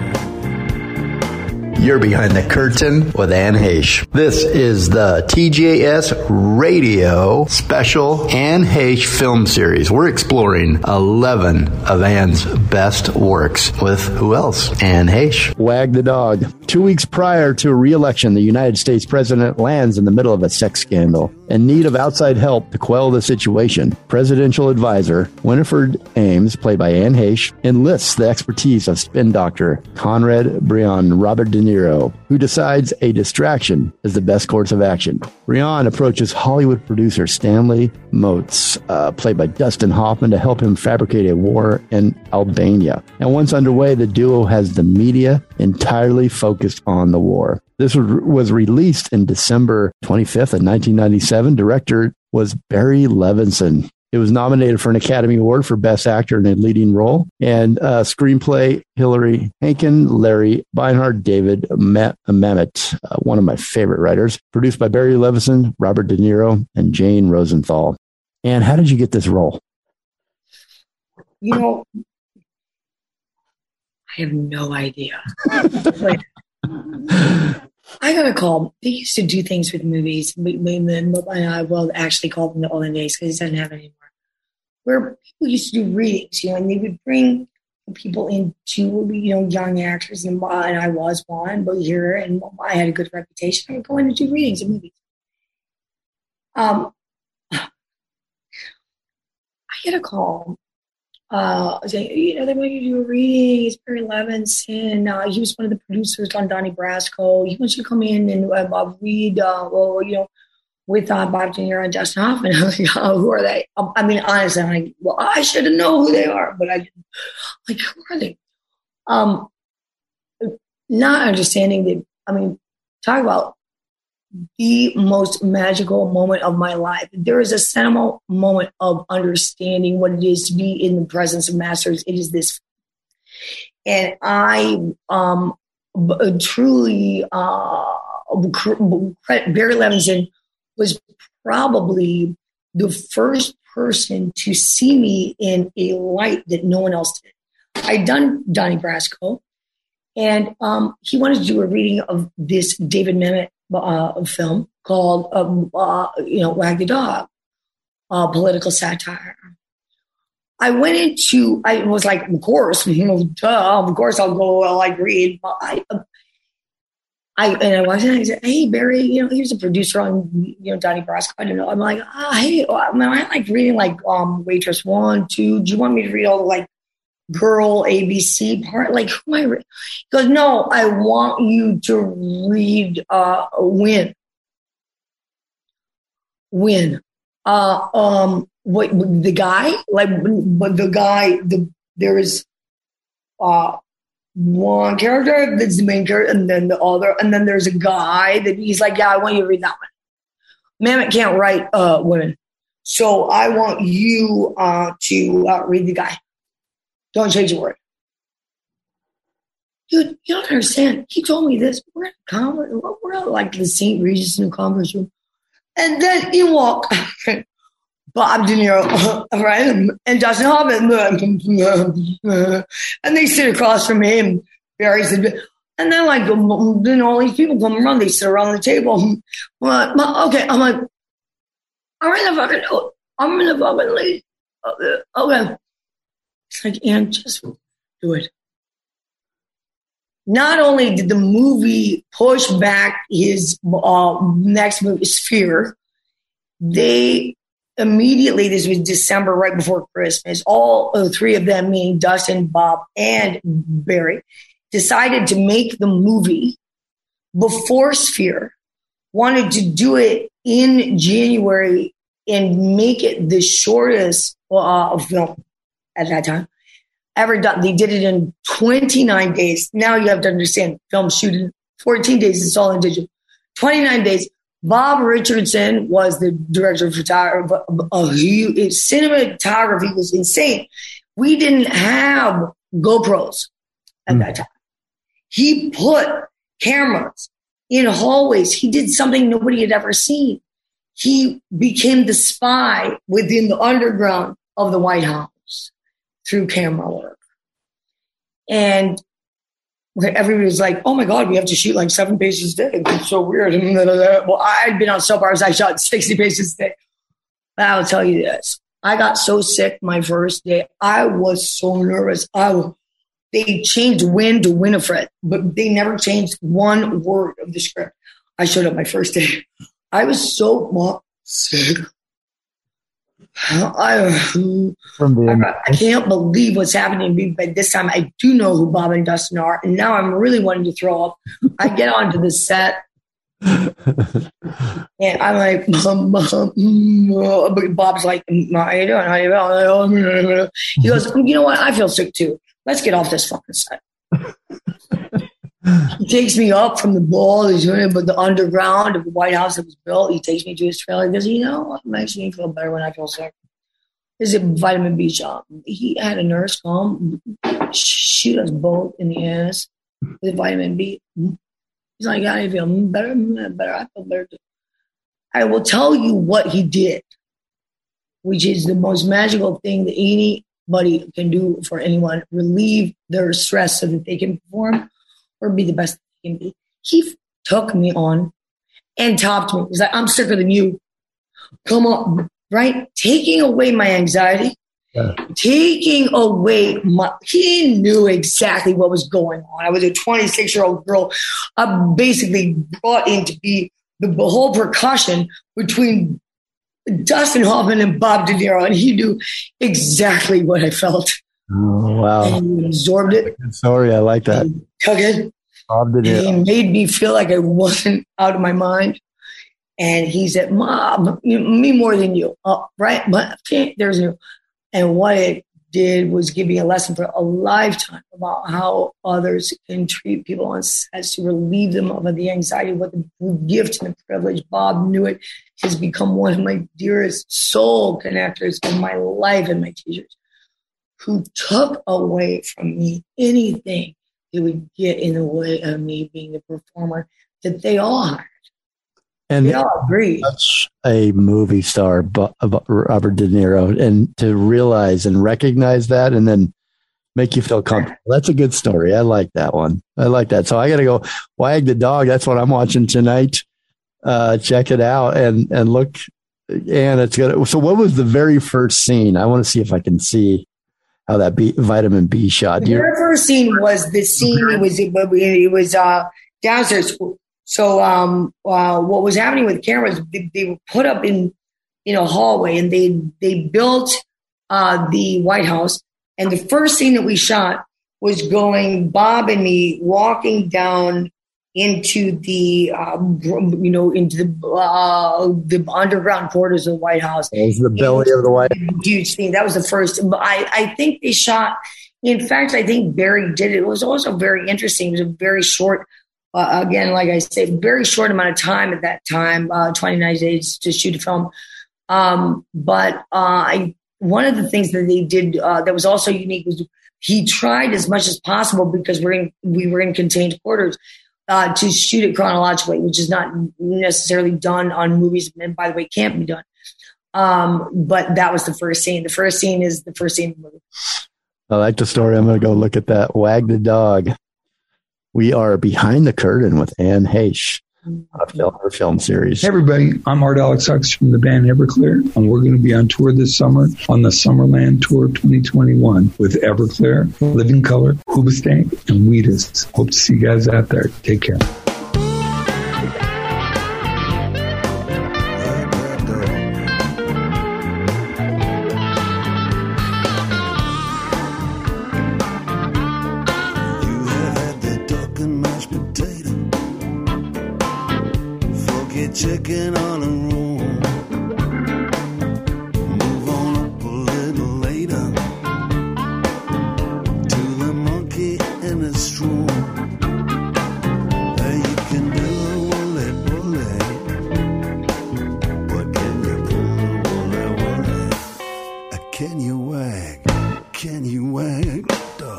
[SPEAKER 3] You're Behind the Curtain with Anne Heche. This is the T J S Radio special Anne Heche film series. We're exploring eleven of Anne's best works with who else? Anne Heche. Wag the dog. Two weeks prior to a re-election, the United States president lands in the middle of a sex scandal. In need of outside help to quell the situation, presidential advisor Winifred Ames, played by Anne Heche, enlists the expertise of spin doctor Conrad Brion, Robert De Niro, who decides a distraction is the best course of action. Brion approaches Hollywood producer Stanley Motes, uh, played by Dustin Hoffman, to help him fabricate a war in Albania. And once underway, the duo has the media entirely focused on the war. This was released in December twenty-fifth of nineteen ninety-seven. Director was Barry Levinson. It was nominated for an Academy Award for Best Actor in a Leading Role. And uh, screenplay, Hilary Hankin, Larry Beinhardt, David Mamet, uh, one of my favorite writers. Produced by Barry Levinson, Robert De Niro, and Jane Rosenthal. And how did you get this role?
[SPEAKER 15] You know, I have no idea. Like, I got a call. They used to do things with movies. I will actually call them the olden days because it doesn't happen anymore. Where people used to do readings, you know, and they would bring people into, you know, young actors, and, and I was one, but here, and I had a good reputation. I would go in and do readings of movies. Um, I get a call. Uh, saying, you know, they want you to do a reading. It's Barry Levinson. Uh, he was one of the producers on Donnie Brasco. He wants you to come in and uh, read, uh, well, you know, with uh, Bob De Niro and Dustin Hoffman. I was like, oh, who are they? Um, I mean, honestly, I'm like, well, I should have known who they are, but I didn't. Like, who are they? Um, not understanding that, I mean, talk about the most magical moment of my life. There is a seminal moment of understanding what it is to be in the presence of masters. It is this. And I um, b- truly, uh, Barry Levinson was probably the first person to see me in a light that no one else did. I'd done Donnie Brasco, and um, he wanted to do a reading of this David Mamet uh, film called, um, uh, you know, Wag the Dog, uh, political satire. I went into, I was like, of course, you know, duh, of course I'll go, I'll like read. But I, I, and I walked in and I said, hey, Barry, you know, here's a producer on, you know, Donnie Brasco. I don't know. I'm like, ah, oh, hey, I mean, I like reading like um, Waitress One, Two. Do you want me to read all the like girl A B C part? Like, who am I reading? He goes, no, I want you to read uh, Win. Win. Uh, um, what the guy, like, but the guy, the there is uh, one character that's the main character, and then the other, and then there's a guy that he's like, yeah, I want you to read that one. Mamet can't write uh, women, so I want you uh, to uh, read the guy. Don't change a word. Dude, you don't understand. He told me this. We're at conference, we're at like the Saint Regis in the conference room. And then he walked Bob De Niro, right? And Dustin Hoffman. And they sit across from him. Barry said, and then like, then all these people come around, they sit around the table. I'm like, okay, I'm like, I'm in the fucking, I'm in the fucking lead. Okay. It's like, Anne, just do it. Not only did the movie push back his uh, next movie, Sphere, they immediately, this was December, right before Christmas, all uh, three of them, meaning Dustin, Bob, and Barry, decided to make the movie before Sphere, wanted to do it in January and make it the shortest uh, film at that time ever done. They did it in twenty-nine days. Now you have to understand, film shooting fourteen days. It's all in digital. twenty-nine days. Bob Richardson was the director of photography. Uh, he, cinematography was insane. We didn't have GoPros at mm. that time. He put cameras in hallways. He did something nobody had ever seen. He became the spy within the underground of the White House through camera work. And where everybody was like, oh my God, we have to shoot like seven paces a day. It's so weird. And blah, blah, blah. Well, I'd been on soap bars. I shot sixty paces a day. But I'll tell you this. I got so sick my first day. I was so nervous. I was, they changed Win to Winifred, but they never changed one word of the script. I showed up my first day. I was so sick. I, From the I, I can't believe what's happening to me. By this time, I do know who Bob and Dustin are, and now I'm really wanting to throw up. I get onto the set, and I'm like, Bob's like, how you doing? How you doing? He goes, you know what? I feel sick too. Let's get off this fucking set. He takes me up from the ball. He's doing it, but the underground of the White House that was built. He takes me to his trailer. He goes, you know, it makes me feel better when I feel sick. This is a vitamin B shot. He had a nurse come shoot us both in the ass with vitamin B. He's like, I feel better, better. I feel better too. I will tell you what he did, which is the most magical thing that anybody can do for anyone, relieve their stress so that they can perform or be the best they can be. He took me on and topped me. He's like, I'm sicker than you. Come on, right? Taking away my anxiety, yeah. taking away my, he knew exactly what was going on. I was a twenty-six-year-old girl. I basically brought in to be the whole percussion between Dustin Hoffman and Bob De Niro, and he knew exactly what I felt.
[SPEAKER 3] Oh, wow.
[SPEAKER 15] And he absorbed it.
[SPEAKER 3] Sorry, I like that.
[SPEAKER 15] He took it.
[SPEAKER 3] Bob De Niro.
[SPEAKER 15] He made me feel like I wasn't out of my mind. And he said, Mom, me more than you. Oh, right? But there's no. And what it did was give me a lesson for a lifetime about how others can treat people on sets to relieve them of the anxiety, what the gift and the privilege. Bob knew it. Has become one of my dearest soul connectors in my life and my teachers, who took away from me anything that would get in the way of me being the performer that they all hired.
[SPEAKER 3] And
[SPEAKER 15] they all agree.
[SPEAKER 3] Such a movie star, Robert De Niro, and to realize and recognize that and then make you feel comfortable. That's a good story. I like that one. I like that. So I got to go Wag the Dog. That's what I'm watching tonight. Uh, check it out and, and look. And it's good. So what was the very first scene? I want to see if I can see how that B, vitamin B shot.
[SPEAKER 15] The very first scene was the scene. It was, it was uh, downstairs. So um, uh, what was happening with cameras, they, they were put up in, in a hallway, and they, they built uh, the White House. And the first scene that we shot was going, Bob and me walking down into the, um, you know, into the uh, the underground quarters of the White House.
[SPEAKER 3] It was the belly of the White House.
[SPEAKER 15] Huge thing. That was the first. I, I think they shot, in fact, I think Barry did it. It was also very interesting. It was a very short, uh, again, like I said, very short amount of time at that time, uh, twenty-nine days to shoot a film. Um, but uh, I, one of the things that they did uh, that was also unique was he tried as much as possible, because we're in, we were in contained quarters, Uh, to shoot it chronologically, which is not necessarily done on movies, and by the way, can't be done. Um, but that was the first scene. The first scene is the first scene of the movie.
[SPEAKER 3] I like the story. I'm going to go look at that. Wag the Dog. We are Behind the Curtain with Anne Heche, her film series.
[SPEAKER 16] Hey everybody, I'm Art Alex Hux from the band Everclear, and we're going to be on tour this summer on the Summerland Tour twenty twenty-one with Everclear, Living Color, Hoobastank, and Wheatus. Hope to see you guys out there. Take care.
[SPEAKER 17] Chicken on a roll. Move on up a little later to the monkey in a stroll. Hey, you can do a woolly bully, but can you pull a woolly woolly? Can you wag? Can you wag? Dog.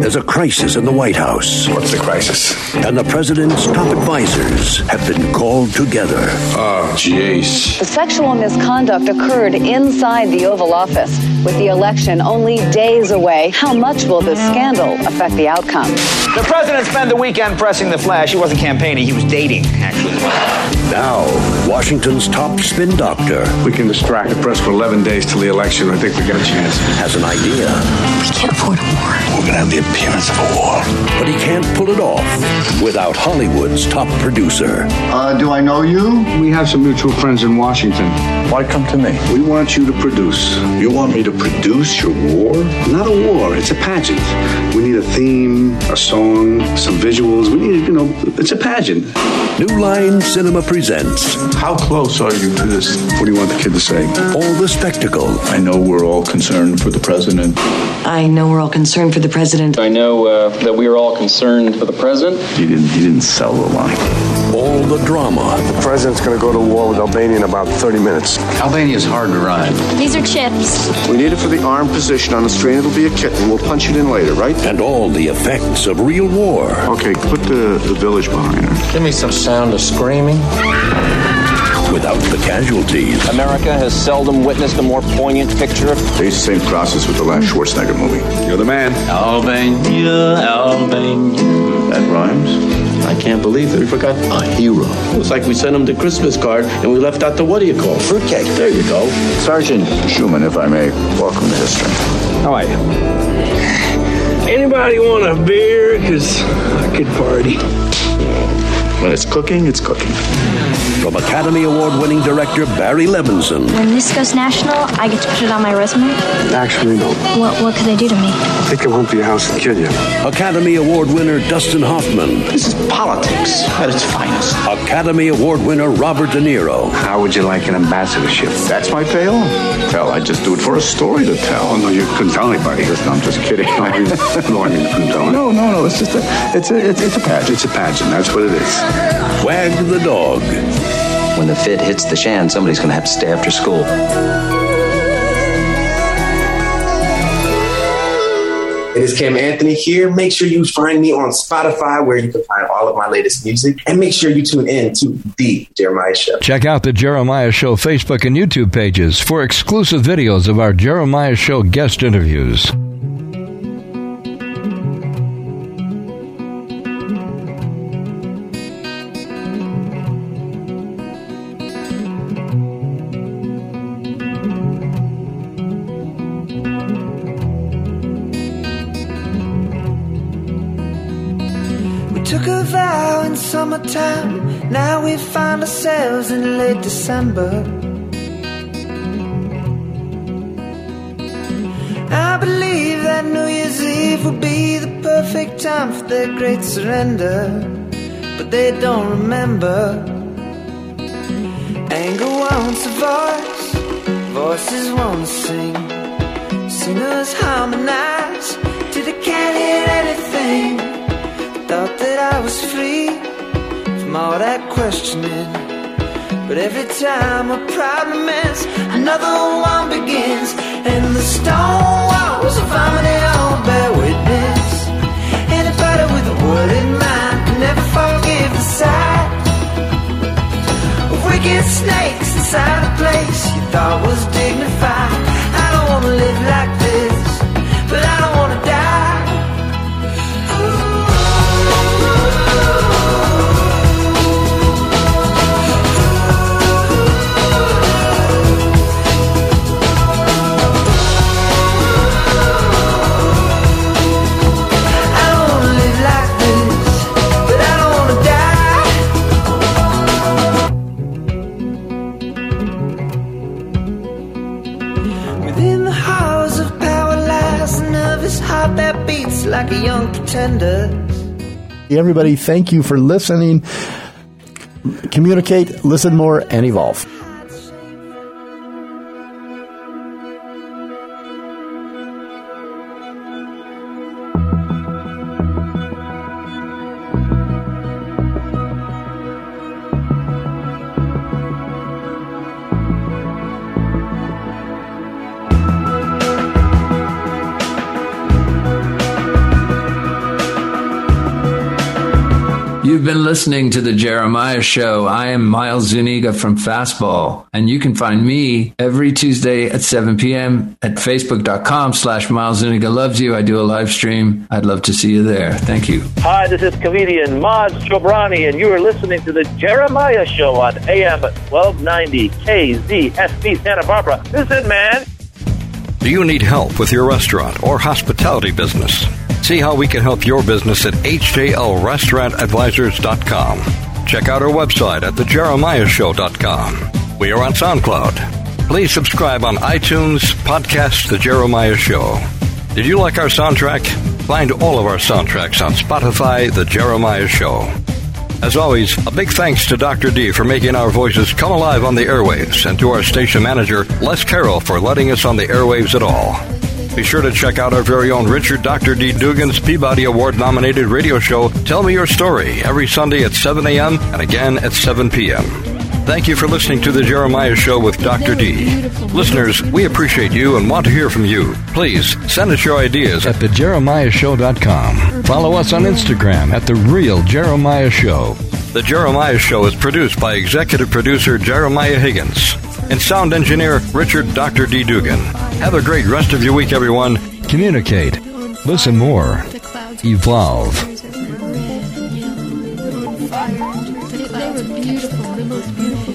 [SPEAKER 18] There's a crisis in the White House.
[SPEAKER 19] What's the crisis?
[SPEAKER 18] And the president's top advisors have been called together.
[SPEAKER 19] Oh, jeez.
[SPEAKER 20] The sexual misconduct occurred inside the Oval Office. With the election only days away, how much will this scandal affect the outcome?
[SPEAKER 21] The president spent the weekend pressing the flesh. He wasn't campaigning, he was dating, actually.
[SPEAKER 18] Now, Washington's top spin doctor.
[SPEAKER 19] We can distract the press for eleven days till the election. I think we got a chance.
[SPEAKER 18] Has an idea.
[SPEAKER 20] We can't afford a war.
[SPEAKER 19] We're going to have the appearance of a war.
[SPEAKER 18] But he can't pull it off without Hollywood's top producer.
[SPEAKER 22] Uh, do I know you?
[SPEAKER 19] We have some mutual friends in Washington.
[SPEAKER 22] Why come to me?
[SPEAKER 19] We want you to produce. You want me to produce your war? Not a war. It's a pageant. We need a theme, a song, some visuals. We need, you know, it's a pageant.
[SPEAKER 18] New Line Cinema presents.
[SPEAKER 19] How close are you to this? What do you want the kid to say?
[SPEAKER 18] All the spectacle.
[SPEAKER 19] I know we're all concerned for the president.
[SPEAKER 20] I know we're all concerned for the president.
[SPEAKER 23] I know uh, that we are all concerned for the president.
[SPEAKER 19] He didn't, he didn't sell the line.
[SPEAKER 18] All the drama.
[SPEAKER 19] The president's going to go to war with Albania in about thirty minutes.
[SPEAKER 22] Albania's hard to ride.
[SPEAKER 24] These are chips.
[SPEAKER 19] We need it for the arm position on the screen. It'll be a kitten. We'll punch it in later, right?
[SPEAKER 18] And all the effects of real war.
[SPEAKER 19] Okay, put the, the village behind her.
[SPEAKER 22] Give me some sound of screaming.
[SPEAKER 18] Without the casualties.
[SPEAKER 23] America has seldom witnessed a more poignant picture.
[SPEAKER 19] They used the same process with the last Schwarzenegger movie. You're the man.
[SPEAKER 22] Albania, Albania.
[SPEAKER 19] That rhymes.
[SPEAKER 22] I can't believe it. We forgot a hero. It's like we sent him the Christmas card and we left out the, what do you call it? Fruitcake. There you go.
[SPEAKER 19] Sergeant Schumann, if I may, welcome to history.
[SPEAKER 23] How are you?
[SPEAKER 11] Anybody want a beer? Because I could party.
[SPEAKER 19] When it's cooking, it's cooking.
[SPEAKER 18] From Academy Award-winning director Barry Levinson.
[SPEAKER 24] When this goes national, I get to put it on my resume?
[SPEAKER 19] Actually, no.
[SPEAKER 24] What What could they do to me?
[SPEAKER 19] They come home to your house and kill you.
[SPEAKER 18] Academy Award winner Dustin Hoffman.
[SPEAKER 22] This is politics at its finest.
[SPEAKER 18] Academy Award winner Robert De Niro.
[SPEAKER 19] How would you like an ambassadorship? That's my pay on. Tell, I just do it for a story to tell. Oh, no, you couldn't tell anybody. No, I'm just kidding. No, I mean, no, I mean, you couldn't tell. No, no, no. It's just a, it's a, it's, it's a pageant. It's a pageant. That's what it is.
[SPEAKER 18] Wag the dog.
[SPEAKER 22] When the fit hits the shan, somebody's going to have to stay after school.
[SPEAKER 25] It is Cam Anthony here. Make sure you find me on Spotify, where you can find all of my latest music. And make sure you tune in to The Jeremiah Show.
[SPEAKER 2] Check out the Jeremiah Show Facebook and YouTube pages for exclusive videos of our Jeremiah Show guest interviews.
[SPEAKER 26] Took a vow in summertime, now we find ourselves in late December. I believe that New Year's Eve will be the perfect time for their great surrender, but they don't remember. Anger wants a voice, voices won't sing, singers harmonize till they can't hear anything. Thought that I was free from all that questioning, but every time a problem ends, another one begins, and the stone walls of harmony all bear witness. Anybody with a word in mind can never forgive the sight of wicked snakes inside a place you thought was dignified. I don't want to live like this, but I don't want to die. That beats like a young pretender.
[SPEAKER 3] Everybody, thank you for listening. Communicate, listen more, and evolve.
[SPEAKER 1] You've been listening to The Jeremiah Show. I am Miles Zuniga from Fastball, and you can find me every Tuesday at seven p.m. at facebook.com slash Miles Zuniga loves you. I do a live stream. I'd love to see you there. Thank you.
[SPEAKER 4] Hi, this is comedian Maz Jobrani, and you are listening to The Jeremiah Show on A M twelve ninety K Z S B Santa Barbara. Listen, man.
[SPEAKER 2] Do you need help with your restaurant or hospitality business? See how we can help your business at H J L restaurant advisors dot com. Check out our website at the jeremiah show dot com. We are on SoundCloud. Please subscribe on iTunes, podcast The Jeremiah Show. Did you like our soundtrack? Find all of our soundtracks on Spotify, The Jeremiah Show. As always, a big thanks to Doctor D for making our voices come alive on the airwaves, and to our station manager, Les Carroll, for letting us on the airwaves at all. Be sure to check out our very own Richard Doctor D. Dugan's Peabody Award-nominated radio show, Tell Me Your Story, every Sunday at seven a.m. and again at seven p.m. Thank you for listening to The Jeremiah Show with Doctor D. Listeners, we appreciate you and want to hear from you. Please send us your ideas at the jeremiah show dot com. Follow us on Instagram at The Real Jeremiah Show. The Jeremiah Show is produced by executive producer Jeremiah Higgins and sound engineer Richard Doctor D. Dugan. Have a great rest of your week, everyone. Communicate. Listen more. Evolve.
[SPEAKER 6] They were beautiful, the most beautiful.